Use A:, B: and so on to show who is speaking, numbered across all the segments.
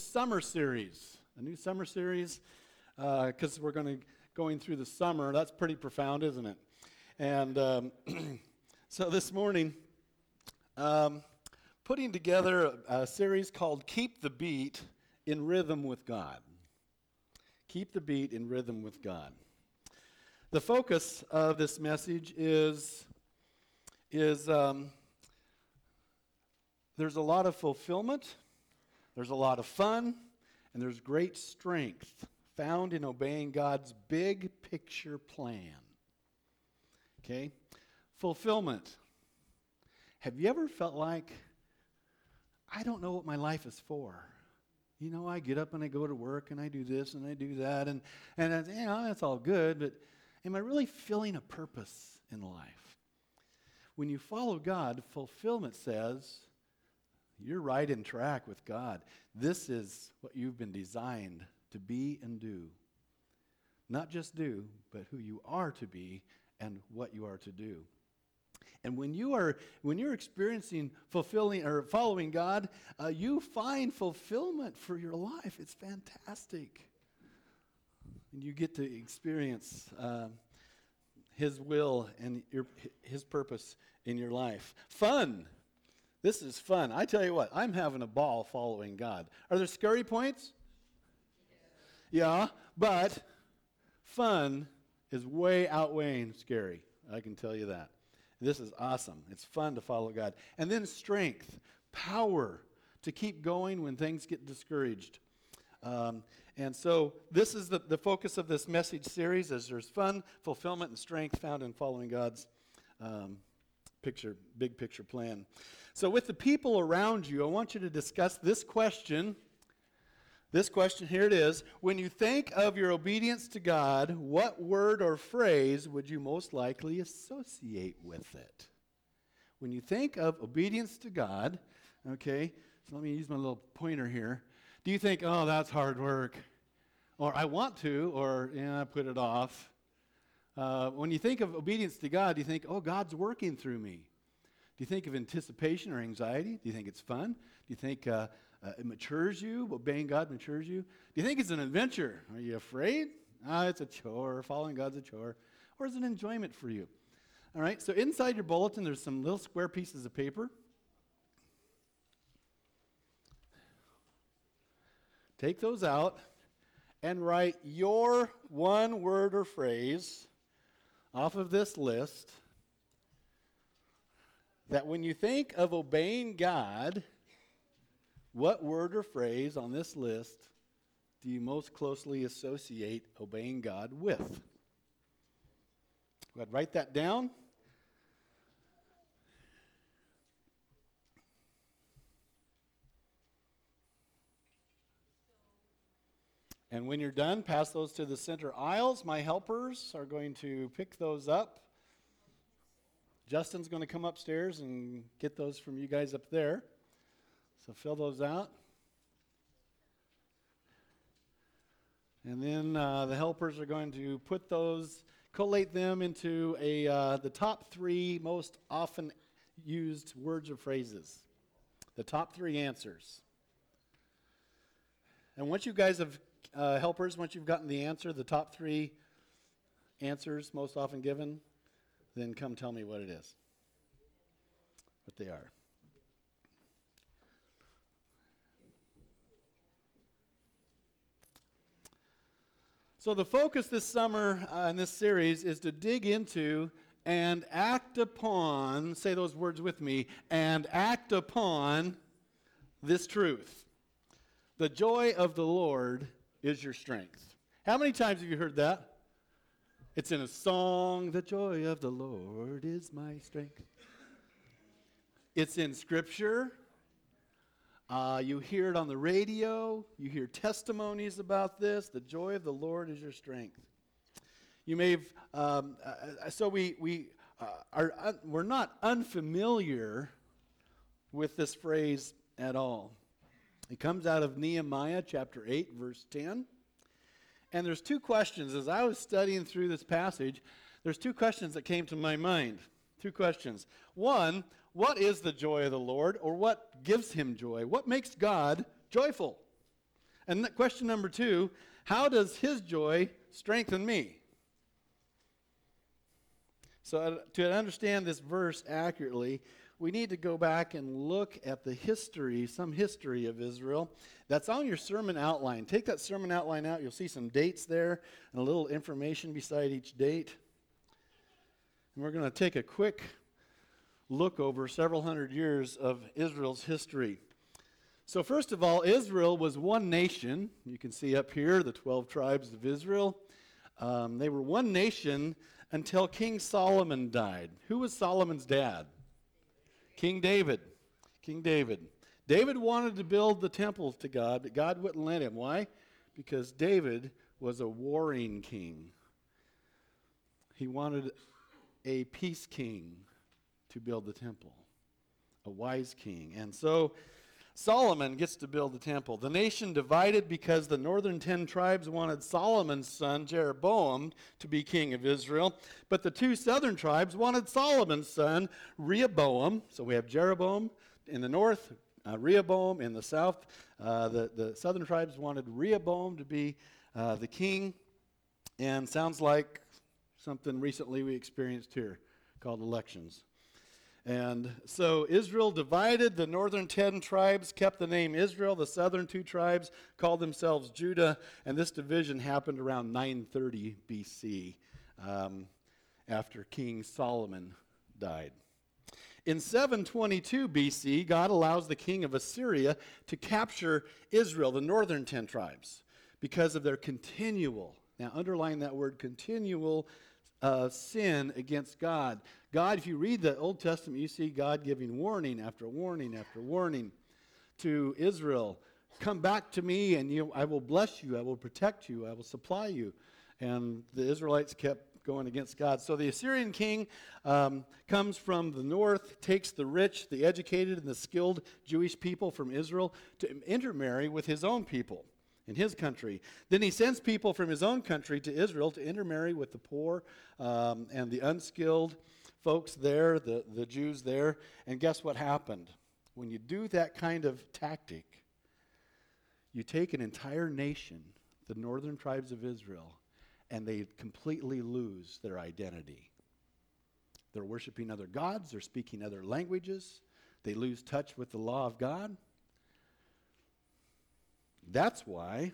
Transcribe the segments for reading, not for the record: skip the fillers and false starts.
A: summer series. Because we're going through the summer. That's pretty profound, isn't it? And so this morning, putting together a series called Keep the Beat in Rhythm with God. Keep the beat in rhythm with God. The focus of this message is there's a lot of fulfillment, there's a lot of fun, and there's great strength found in obeying God's big picture plan. Okay? Fulfillment. Have you ever felt like, I don't know what my life is for? You know, I get up and I go to work and I do this and I do that and that's all good, but am I really feeling a purpose in life? When you follow God, fulfillment says, you're right in track with God. This is what you've been designed to be and do. Not just do, but who you are to be and what you are to do. And when you're experiencing fulfilling or following God, you find fulfillment for your life. It's fantastic. And you get to experience His will and His purpose in your life. Fun. This is fun. I tell you what, I'm having a ball following God. Are there scary points? Yeah, but fun is way outweighing scary. I can tell you that. This is awesome. It's fun to follow God. And then strength, power to keep going when things get discouraged. And so this is the focus of this message series, as there's fun, fulfillment, and strength found in following God's big picture plan. So with the people around you, I want you to discuss this question. This question, here it is. When you think of your obedience to God, what word or phrase would you most likely associate with it? When you think of obedience to God, okay, so let me use my little pointer here. Do you think, oh, that's hard work? Or I want to, or I put it off. When you think of obedience to God, do you think, oh, God's working through me? Do you think of anticipation or anxiety? Do you think it's fun? Do you think it matures you? Obeying God matures you? Do you think it's an adventure? Are you afraid? It's a chore. Following God's a chore. Or is it enjoyment for you? All right, so inside your bulletin, there's some little square pieces of paper. Take those out and write your one word or phrase off of this list that when you think of obeying God, what word or phrase on this list do you most closely associate obeying God with? Go ahead, write that down. And when you're done, pass those to the center aisles. My helpers are going to pick those up. Justin's going to come upstairs and get those from you guys up there. So fill those out. And then the helpers are going to put those, collate them into the top 3 most often used words or phrases. The top 3 answers. And once you guys have, helpers, once you've gotten the answer, the top 3 answers most often given, then come tell me what it is, what they are. So the focus this summer in this series is to dig into and act upon, say those words with me, and act upon this truth. The joy of the Lord is your strength. How many times have you heard that? It's in a song, the joy of the Lord is my strength. It's in Scripture. You hear it on the radio. You hear testimonies about this. The joy of the Lord is your strength. You may have, we're not unfamiliar with this phrase at all. It comes out of Nehemiah chapter 8, verse 10. And there's 2 questions. As I was studying through this passage, there's 2 questions that came to my mind. 2 questions. One, what is the joy of the Lord, or what gives him joy? What makes God joyful? And question number 2, how does his joy strengthen me? So to understand this verse accurately, we need to go back and look at the history, some history of Israel. That's on your sermon outline. Take that sermon outline out. You'll see some dates there and a little information beside each date. And we're going to take a quick look over several hundred years of Israel's history. So first of all, Israel was one nation. You can see up here the 12 tribes of Israel. They were one nation until King Solomon died. Who was Solomon's dad? King David. King David. David wanted to build the temple to God, but God wouldn't let him. Why? Because David was a warring king. He wanted a peace king to build the temple, a wise king. And so Solomon gets to build the temple. The nation divided because the northern 10 tribes wanted Solomon's son, Jeroboam, to be king of Israel. But the 2 southern tribes wanted Solomon's son, Rehoboam. So we have Jeroboam in the north, Rehoboam in the south. The southern tribes wanted Rehoboam to be the king. And sounds like something recently we experienced here called elections. And so Israel divided. The northern 10 tribes kept the name Israel. The southern 2 tribes called themselves Judah. And this division happened around 930 BC after King Solomon died. In 722 BC, God allows the king of Assyria to capture Israel, the northern 10 tribes, because of their continual, now underline that word, continual sin against God. God, if you read the Old Testament, you see God giving warning after warning after warning to Israel. Come back to me and I will bless you, I will protect you, I will supply you. And the Israelites kept going against God. So the Assyrian king comes from the north, takes the rich, the educated, and the skilled Jewish people from Israel to intermarry with his own people in his country. Then he sends people from his own country to Israel to intermarry with the poor and the unskilled folks there, the Jews there. And guess what happened? When you do that kind of tactic, you take an entire nation, the northern tribes of Israel, and they completely lose their identity. They're worshiping other gods, they're speaking other languages, they lose touch with the law of God. That's why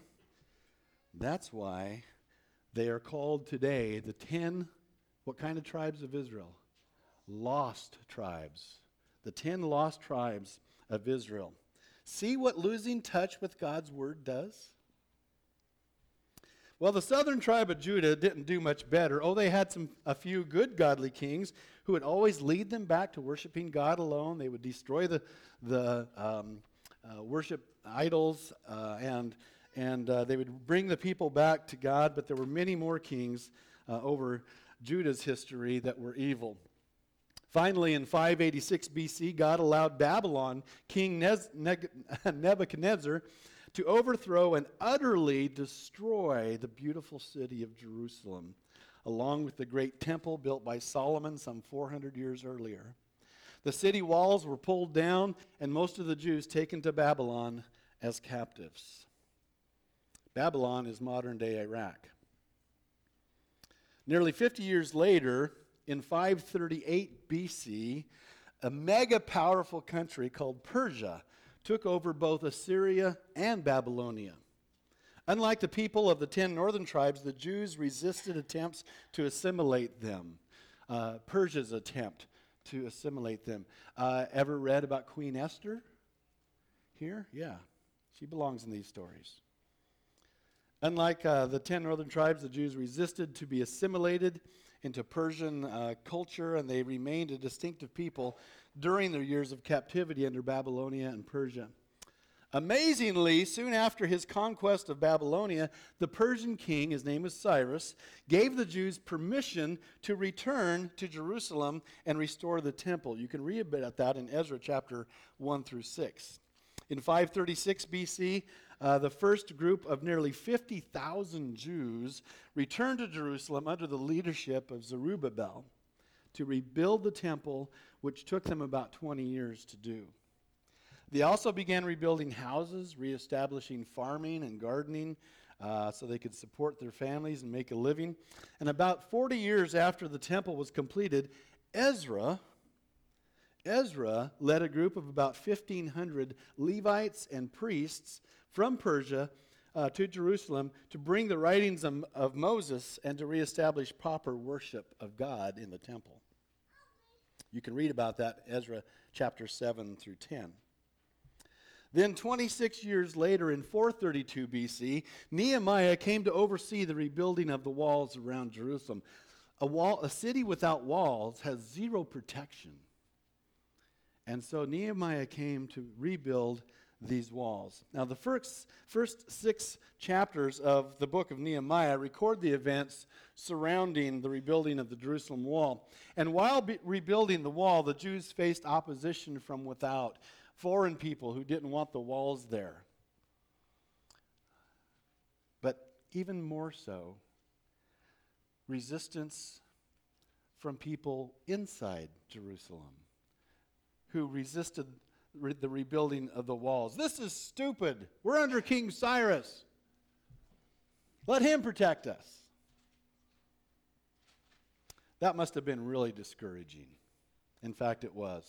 A: they are called today the 10, what kind of tribes of Israel? Lost tribes. The 10 lost tribes of Israel. See what losing touch with God's word does? Well, the southern tribe of Judah didn't do much better. Oh, they had a few good godly kings who would always lead them back to worshiping God alone. They would destroy the worship idols, and they would bring the people back to God. But there were many more kings over Judah's history that were evil. Finally, in 586 BC, God allowed Babylon, King Nebuchadnezzar, to overthrow and utterly destroy the beautiful city of Jerusalem, along with the great temple built by Solomon some 400 years earlier. The city walls were pulled down, and most of the Jews taken to Babylon as captives. Babylon is modern-day Iraq. Nearly 50 years later, in 538 BC, a mega-powerful country called Persia took over both Assyria and Babylonia. Unlike the people of the 10 northern tribes, the Jews resisted attempts to assimilate them. Persia's attempt to assimilate them. Ever read about Queen Esther here? Yeah, she belongs in these stories. Unlike the 10 northern tribes, the Jews resisted to be assimilated into Persian culture, and they remained a distinctive people during their years of captivity under Babylonia and Persia. Amazingly, soon after his conquest of Babylonia, the Persian king, his name was Cyrus, gave the Jews permission to return to Jerusalem and restore the temple. You can read about that in Ezra chapter 1 through 6. In 536 BC, the first group of nearly 50,000 Jews returned to Jerusalem under the leadership of Zerubbabel to rebuild the temple, which took them about 20 years to do. They also began rebuilding houses, reestablishing farming and gardening so they could support their families and make a living. And about 40 years after the temple was completed, Ezra led a group of about 1,500 Levites and priests from Persia to Jerusalem to bring the writings of Moses and to reestablish proper worship of God in the temple. You can read about that, Ezra chapter 7 through 10. Then 26 years later, in 432 BC, Nehemiah came to oversee the rebuilding of the walls around Jerusalem. A city without walls has zero protection. And so Nehemiah came to rebuild these walls. Now, the first 6 chapters of the book of Nehemiah record the events surrounding the rebuilding of the Jerusalem wall. And while rebuilding the wall, the Jews faced opposition from without, foreign people who didn't want the walls there. But even more so, resistance from people inside Jerusalem who resisted the rebuilding of the walls. This is stupid. We're under King Cyrus. Let him protect us. That must have been really discouraging. In fact, it was.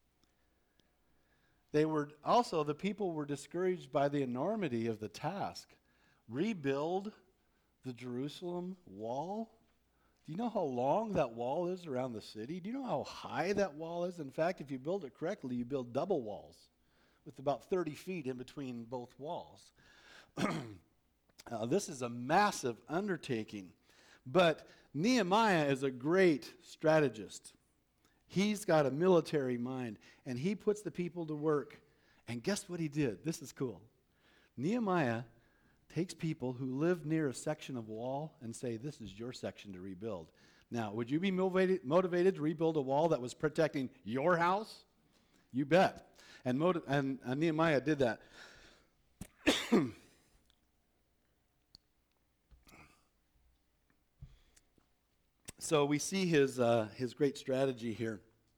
A: The people were discouraged by the enormity of the task. Rebuild the Jerusalem wall? Do you know how long that wall is around the city? Do you know how high that wall is? In fact, if you build it correctly, you build double walls with about 30 feet in between both walls. This is a massive undertaking. But Nehemiah is a great strategist. He's got a military mind, and he puts the people to work. And guess what he did? This is cool. Nehemiah takes people who live near a section of wall and say, this is your section to rebuild. Now, would you be motivated to rebuild a wall that was protecting your house? You bet. And Nehemiah did that. So we see his great strategy here.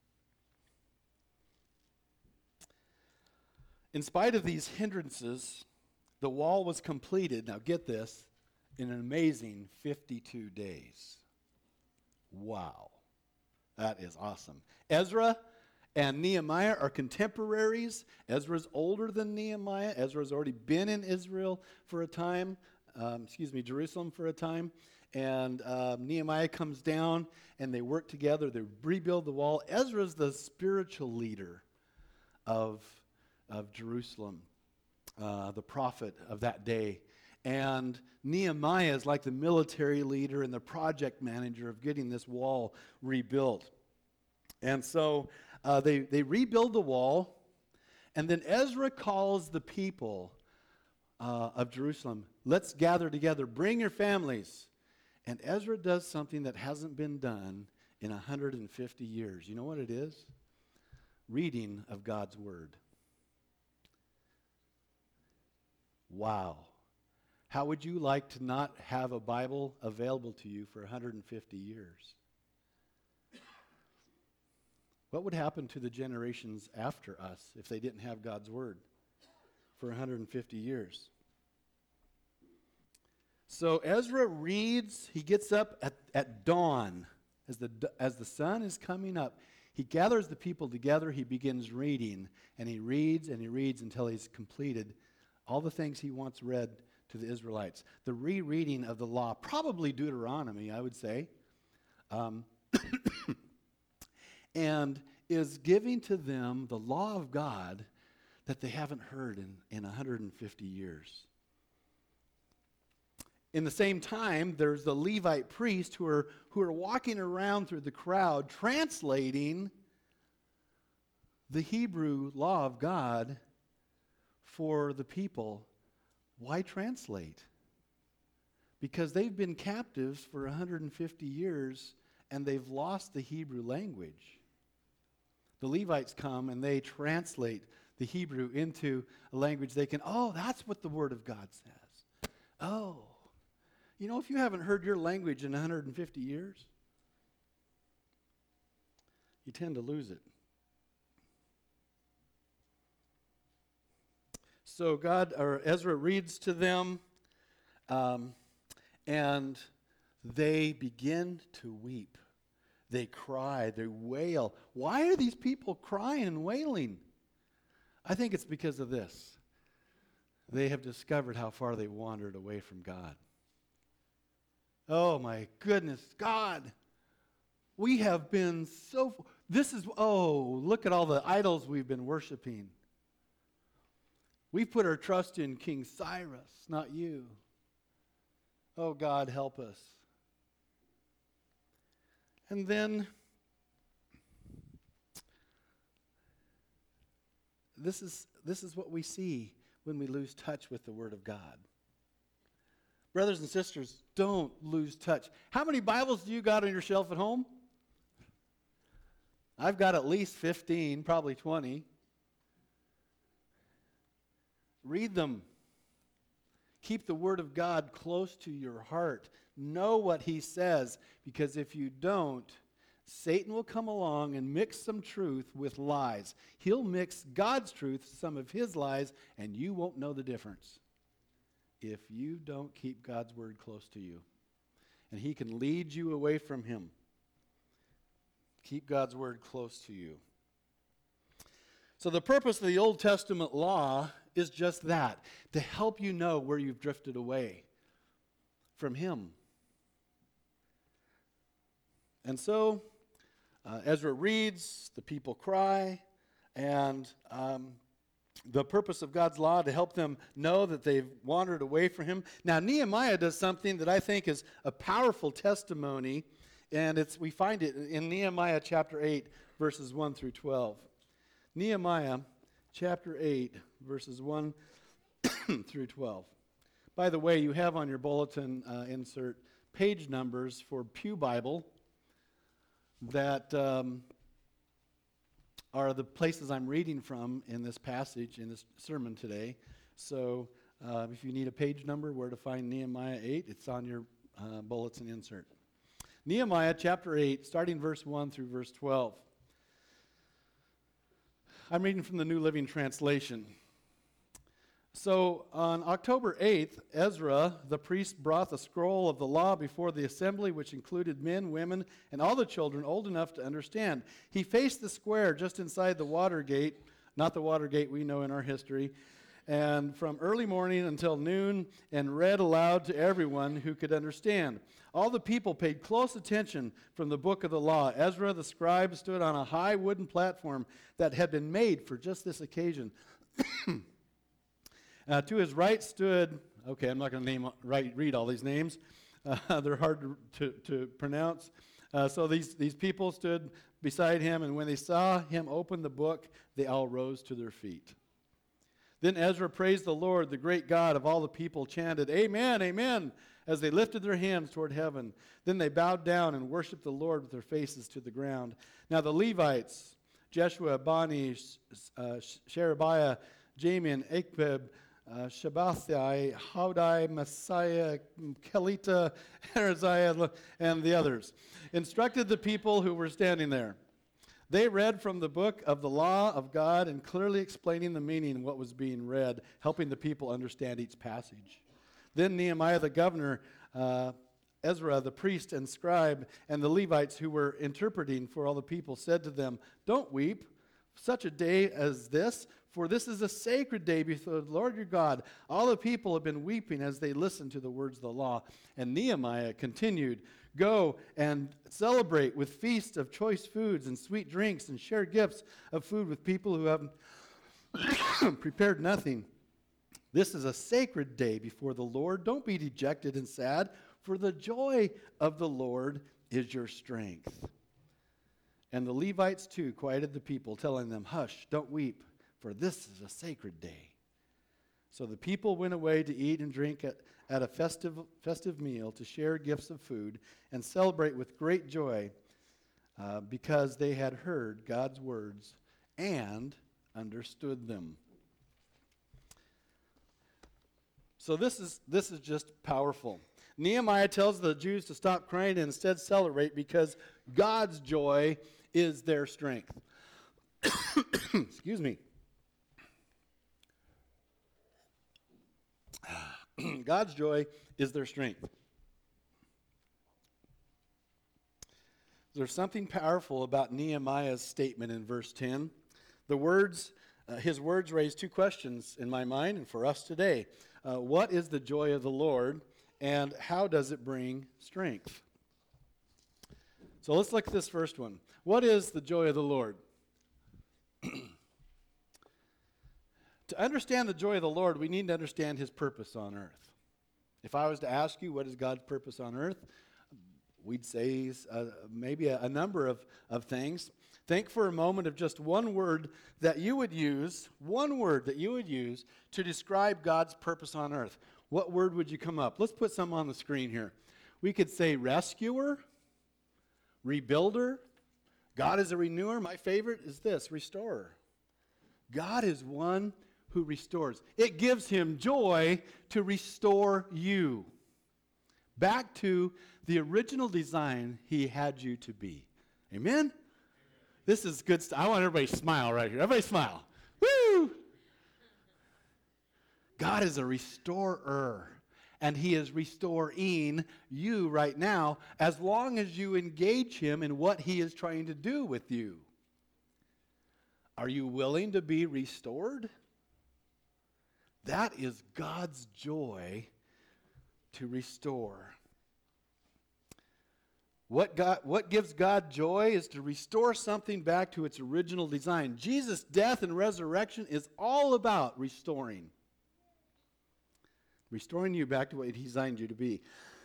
A: In spite of these hindrances, the wall was completed, now get this, in an amazing 52 days. Wow. That is awesome. Ezra and Nehemiah are contemporaries. Ezra's older than Nehemiah. Ezra's already been in Israel for a time, Jerusalem for a time. And Nehemiah comes down, and they work together. They rebuild the wall. Ezra's the spiritual leader of Jerusalem, the prophet of that day. And Nehemiah is like the military leader and the project manager of getting this wall rebuilt. And so they rebuild the wall, and then Ezra calls the people of Jerusalem, let's gather together, bring your families. And Ezra does something that hasn't been done in 150 years. You know what it is? Reading of God's Word. Wow. How would you like to not have a Bible available to you for 150 years? What would happen to the generations after us if they didn't have God's Word for 150 years? So Ezra reads, he gets up at dawn as the sun is coming up. He gathers the people together, he begins reading, and he reads until he's completed all the things he wants read to the Israelites. The rereading of the law, probably Deuteronomy, I would say, and is giving to them the law of God that they haven't heard in 150 years. In the same time, there's the Levite priests who are walking around through the crowd translating the Hebrew law of God for the people. Why translate? Because they've been captives for 150 years and they've lost the Hebrew language. The Levites come and they translate the Hebrew into a language they can, that's what the Word of God says. Oh. You know, if you haven't heard your language in 150 years, you tend to lose it. So Ezra reads to them, and they begin to weep. They cry, they wail. Why are these people crying and wailing? I think it's because of this. They have discovered how far they wandered away from God. Oh my goodness, God, we have been look at all the idols we've been worshiping. We've put our trust in King Cyrus, not you. Oh God, help us. And then this is what we see when we lose touch with the Word of God. Brothers and sisters, don't lose touch. How many Bibles do you got on your shelf at home? I've got at least 15, probably 20. Read them. Keep the Word of God close to your heart. Know what He says, because if you don't, Satan will come along and mix some truth with lies. He'll mix God's truth, some of his lies, and you won't know the difference if you don't keep God's Word close to you. And He can lead you away from Him. Keep God's Word close to you. So the purpose of the Old Testament law is just that, to help you know where you've drifted away from Him. And so Ezra reads, the people cry, and the purpose of God's law to help them know that they've wandered away from Him. Now Nehemiah does something that I think is a powerful testimony, and we find it in Nehemiah chapter 8, verses 1 through 12. Nehemiah chapter 8, verses 1 through 12. By the way, you have on your bulletin insert page numbers for Pew Bible that are the places I'm reading from in this passage, in this sermon today. So if you need a page number, where to find Nehemiah 8, it's on your bulletin insert. Nehemiah chapter 8, starting verse 1 through verse 12. I'm reading from the New Living Translation. So on October 8th, Ezra, the priest, brought the scroll of the law before the assembly, which included men, women, and all the children old enough to understand. He faced the square just inside the water gate, not the water gate we know in our history, and from early morning until noon, and read aloud to everyone who could understand. All the people paid close attention from the book of the law. Ezra, the scribe, stood on a high wooden platform that had been made for just this occasion. To his right stood, I'm not going to read all these names. They're hard to pronounce. So these people stood beside him, and when they saw him open the book, they all rose to their feet. Then Ezra praised the Lord, the great God of all the people, chanted, "Amen, amen," as they lifted their hands toward heaven. Then they bowed down and worshiped the Lord with their faces to the ground. Now the Levites, Jeshua, Bani, Sherebiah, Jamin, Akbib, Shabbathai, Haudai, Messiah, Kelita, Heraziah, and the others, instructed the people who were standing there. They read from the book of the law of God and clearly explaining the meaning of what was being read, helping the people understand each passage. Then Nehemiah the governor, Ezra the priest and scribe, and the Levites who were interpreting for all the people said to them, "Don't weep, such a day as this, for this is a sacred day before the Lord your God." All the people have been weeping as they listened to the words of the law. And Nehemiah continued, "Go and celebrate with feasts of choice foods and sweet drinks, and share gifts of food with people who have prepared nothing. This is a sacred day before the Lord. Don't be dejected and sad, for the joy of the Lord is your strength." And the Levites too quieted the people, telling them, "Hush, don't weep, for this is a sacred day." So the people went away to eat and drink at a festive meal, to share gifts of food and celebrate with great joy because they had heard God's words and understood them. So this is just powerful. Nehemiah tells the Jews to stop crying and instead celebrate because God's joy is their strength. Excuse me. God's joy is their strength. There's something powerful about Nehemiah's statement in verse 10. His words raise two questions in my mind and for us today. What is the joy of the Lord, and how does it bring strength? So let's look at this first one. What is the joy of the Lord? To understand the joy of the Lord, we need to understand his purpose on earth. If I was to ask you, what is God's purpose on earth? We'd say maybe a number of things. Think for a moment of just one word that you would use to describe God's purpose on earth. What word would you come up? Let's put some on the screen here. We could say rescuer, rebuilder. God is a renewer. My favorite is this, restorer. God is one who restores. It gives him joy to restore you back to the original design he had you to be. Amen? This is good stuff. I want everybody to smile right here. Everybody smile. Woo! God is a restorer, and he is restoring you right now as long as you engage him in what he is trying to do with you. Are you willing to be restored? That is God's joy to restore. What gives God joy is to restore something back to its original design. Jesus' death and resurrection is all about restoring. Restoring you back to what he designed you to be.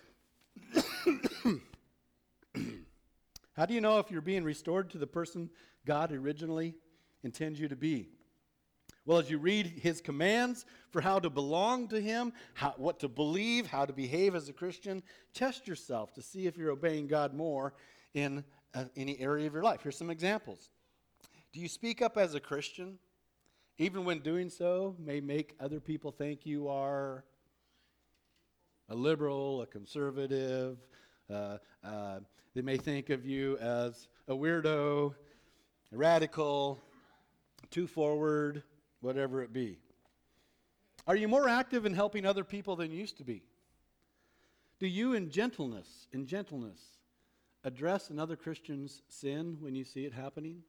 A: How do you know if you're being restored to the person God originally intends you to be? Well, as you read his commands for how to belong to him, what to believe, how to behave as a Christian, test yourself to see if you're obeying God more in any area of your life. Here's some examples. Do you speak up as a Christian, even when doing so may make other people think you are a liberal, a conservative? They may think of you as a weirdo, a radical, too forward, whatever it be. Are you more active in helping other people than you used to be? Do you in gentleness, address another Christian's sin when you see it happening?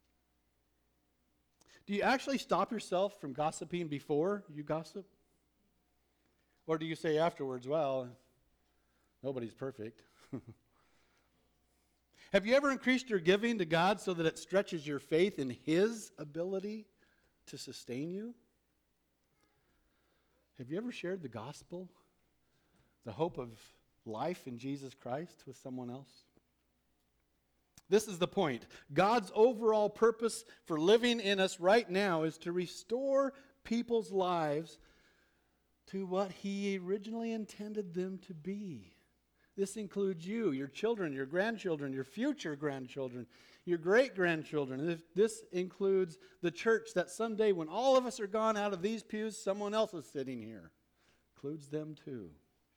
A: Do you actually stop yourself from gossiping before you gossip? Or do you say afterwards, well, nobody's perfect? Have you ever increased your giving to God so that it stretches your faith in his ability to sustain you? Have you ever shared the gospel, the hope of life in Jesus Christ with someone else? This is the point. God's overall purpose for living in us right now is to restore people's lives to what he originally intended them to be. This includes you, your children, your grandchildren, your future grandchildren, your great-grandchildren. This includes the church that someday when all of us are gone out of these pews, someone else is sitting here. Includes them too.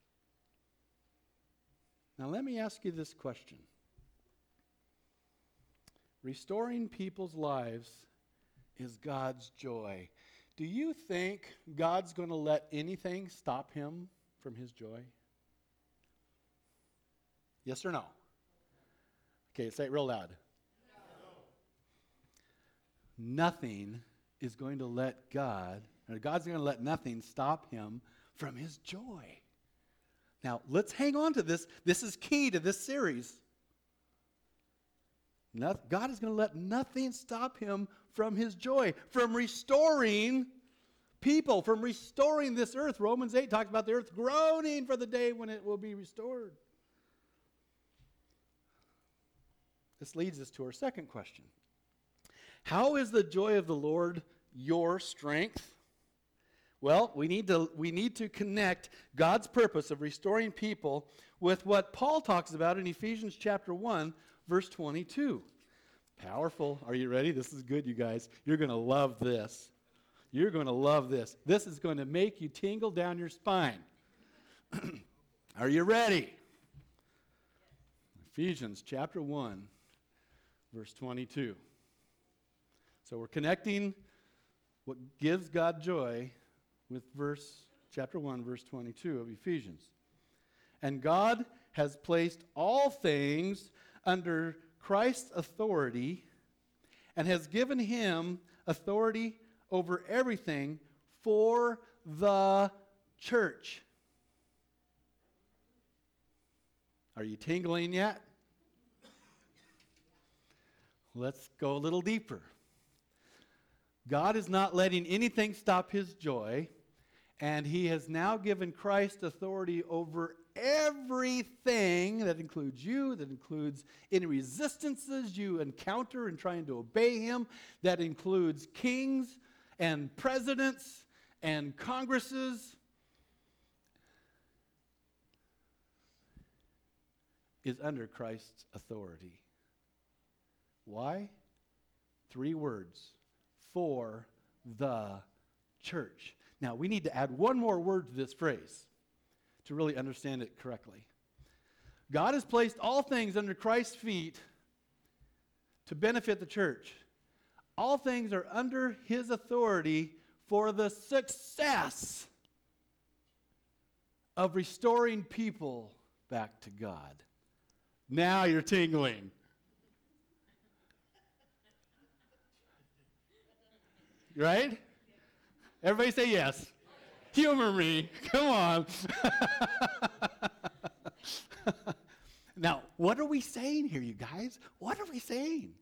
A: Now let me ask you this question. Restoring people's lives is God's joy. Do you think God's going to let anything stop him from his joy? Yes or no? Okay, say it real loud. No. Nothing is going to let God, or God's going to let nothing stop him from his joy. Now, let's hang on to this. This is key to this series. God is going to let nothing stop him from his joy, from restoring people, from restoring this earth. Romans 8 talks about the earth groaning for the day when it will be restored. This leads us to our second question. How is the joy of the Lord your strength? Well, we need to connect God's purpose of restoring people with what Paul talks about in Ephesians chapter 1, verse 22. Powerful. Are you ready? This is good, you guys. You're going to love this. You're going to love this. This is going to make you tingle down your spine. Are you ready? Ephesians chapter 1, verse 22. So we're connecting what gives God joy with verse chapter 1, verse 22 of Ephesians. And God has placed all things under Christ's authority and has given him authority over everything for the church. Are you tingling yet? Let's go a little deeper. God is not letting anything stop his joy, and he has now given Christ authority over everything. That includes you, that includes any resistances you encounter in trying to obey him, that includes kings and presidents and congresses, is under Christ's authority. Why? 3 words. For the church. Now, we need to add one more word to this phrase to really understand it correctly. God has placed all things under Christ's feet to benefit the church. All things are under his authority for the success of restoring people back to God. Now you're tingling. Right? Everybody say yes. Humor me. Come on. Now, what are we saying here, you guys? What are we saying?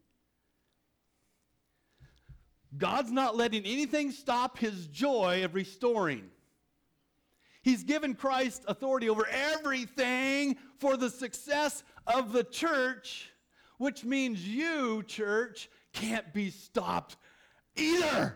A: God's not letting anything stop his joy of restoring. He's given Christ authority over everything for the success of the church, which means you, church, can't be stopped either.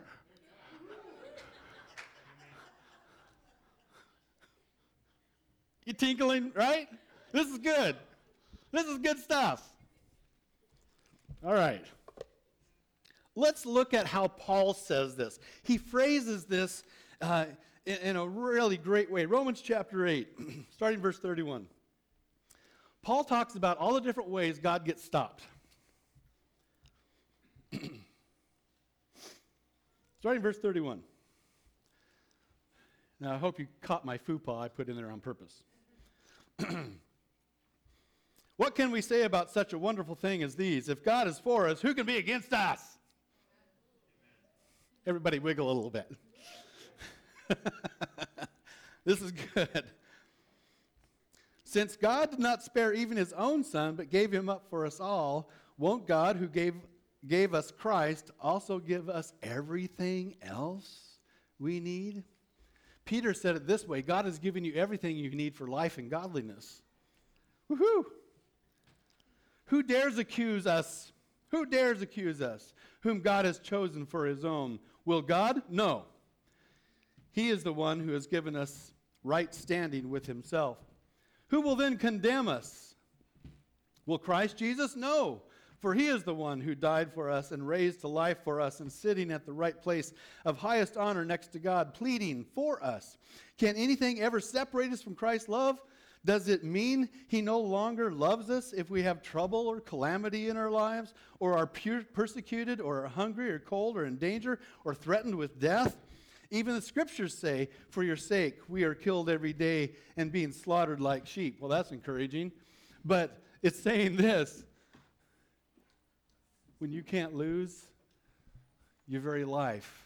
A: You tinkling, right? This is good. This is good stuff. All right. Let's look at how Paul says this. He phrases this in a really great way. Romans chapter 8, starting verse 31. Paul talks about all the different ways God gets stopped. Starting verse 31. Now, I hope you caught my faux pas I put in there on purpose. What can we say about such a wonderful thing as these? If God is for us, who can be against us? Everybody wiggle a little bit. This is good. Since God did not spare even his own son, but gave him up for us all, won't God, who gave us Christ, also give us everything else we need? Peter said it this way: God has given you everything you need for life and godliness. Woohoo! Who dares accuse us? Who dares accuse us, whom God has chosen for his own? Will God? No. He is the one who has given us right standing with himself. Who will then condemn us? Will Christ Jesus? No. For he is the one who died for us and raised to life for us and sitting at the right place of highest honor next to God, pleading for us. Can anything ever separate us from Christ's love? Does it mean he no longer loves us if we have trouble or calamity in our lives, or are persecuted, or are hungry, or cold, or in danger, or threatened with death? Even the scriptures say, for your sake, we are killed every day and being slaughtered like sheep. Well, that's encouraging. But it's saying this: when you can't lose your very life,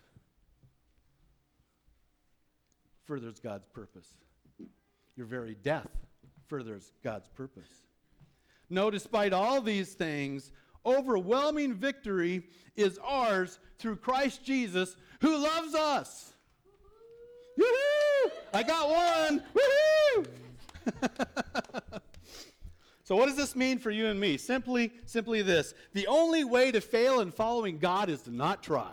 A: furthers God's purpose. Your very death furthers God's purpose. No, despite all these things, overwhelming victory is ours through Christ Jesus, who loves us. Woo-hoo! I got one. Woo-hoo! So what does this mean for you and me? Simply this: the only way to fail in following God is to not try.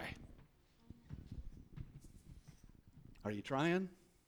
A: Are you trying?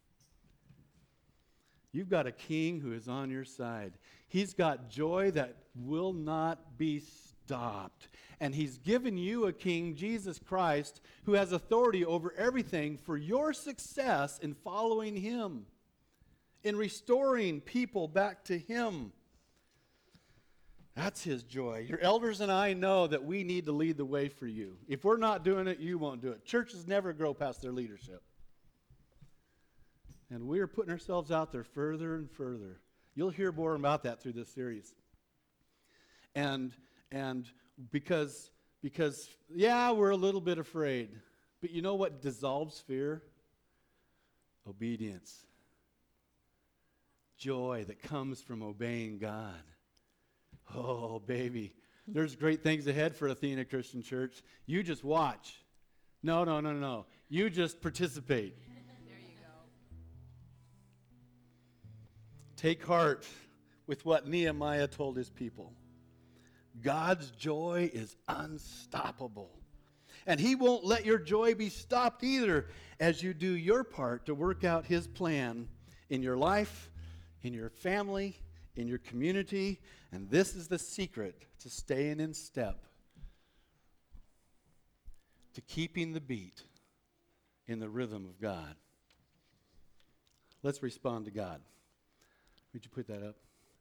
A: You've got a king who is on your side. He's got joy that will not be stopped. And he's given you a king, Jesus Christ, who has authority over everything for your success in following him, in restoring people back to him. That's his joy. Your elders and I know that we need to lead the way for you. If we're not doing it, you won't do it. Churches never grow past their leadership. And we're putting ourselves out there further and further. You'll hear more about that through this series. And because yeah, we're a little bit afraid. But you know what dissolves fear? Obedience. Joy that comes from obeying God. Oh, baby. There's great things ahead for Athena Christian Church. You just watch. No. You just participate.
B: There you go.
A: Take heart with what Nehemiah told his people. God's joy is unstoppable. And he won't let your joy be stopped either as you do your part to work out his plan in your life, in your family, in your community. And this is the secret to staying in step, to keeping the beat in the rhythm of God. Let's respond to God. Would you put that up?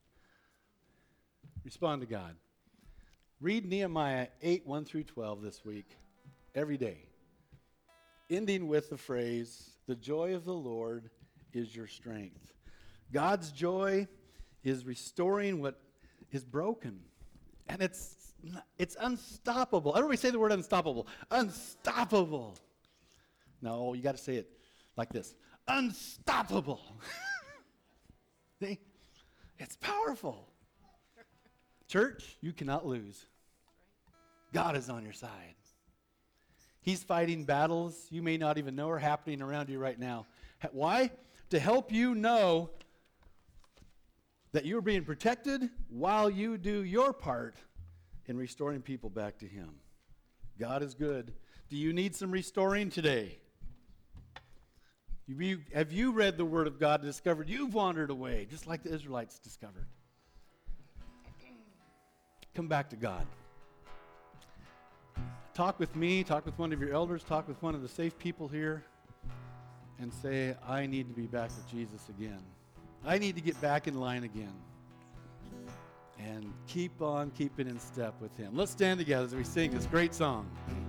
A: Respond to God. Read Nehemiah 8, 1 through 12 this week, every day, ending with the phrase, the joy of the Lord is your strength. God's joy is restoring what is broken, and it's unstoppable. Everybody say the word unstoppable. Unstoppable. No, you got to say it like this. Unstoppable. See? It's powerful. Church, you cannot lose. God is on your side. He's fighting battles you may not even know are happening around you right now. Why? To help you know that you're being protected while you do your part in restoring people back to him. God is good. Do you need some restoring today? Have you read the Word of God and discovered you've wandered away, just like the Israelites discovered? Come back to God. Talk with me, talk with one of your elders, talk with one of the safe people here, and say, I need to be back with Jesus again. I need to get back in line again. And keep on keeping in step with him. Let's stand together as we sing this great song.